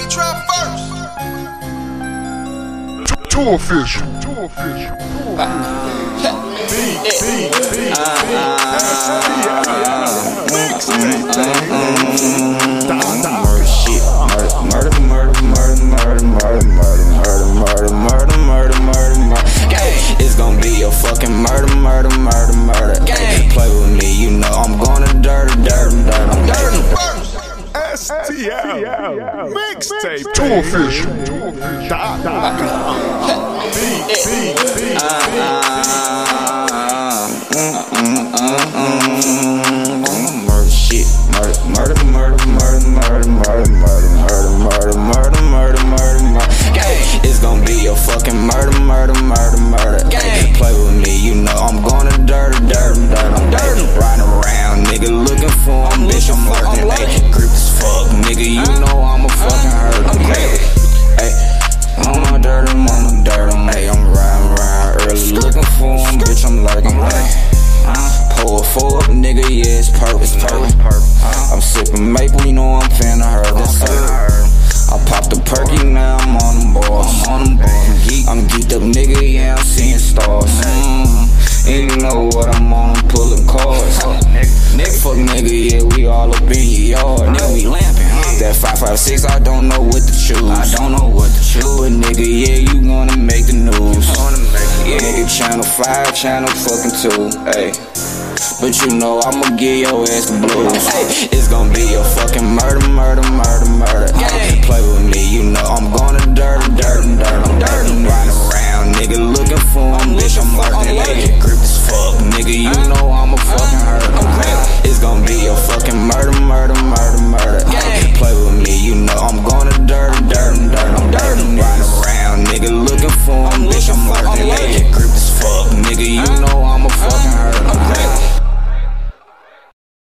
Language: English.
trap first. Too official. Murder. It's gonna be a fucking murder. Play with me, you know I'm gonna dirt. STL Mixtape. Too official. Murder. It's gonna be a fucking murder. Play with me, you know I'm gonna dirt. Riding around, nigga, looking for him, bitch, I'm lurking. Ay, creep as fuck, nigga, you know I'm a fucking hurt. Ay, I'm a dirt, ay, I'm riding around early, looking for him, bitch, I'm lurking. Pull a four up, nigga, yeah, it's perfect. I'm sipping maple, you know I'm finna hurt. I popped the perky, now I'm on them balls. I'm geeked up, nigga, yeah, I'm seeing stars. And you know what I'm on, I'm pulling cars. Fuck nigga, yeah, we all up in your yard. Nigga, we lamping. That 556, I don't know what to choose. But nigga, yeah, you gonna make the news. Yeah, nigga, channel 5, channel fucking 2, ayy. But you know I'ma give your ass the blues. It's gonna be a fucking murder.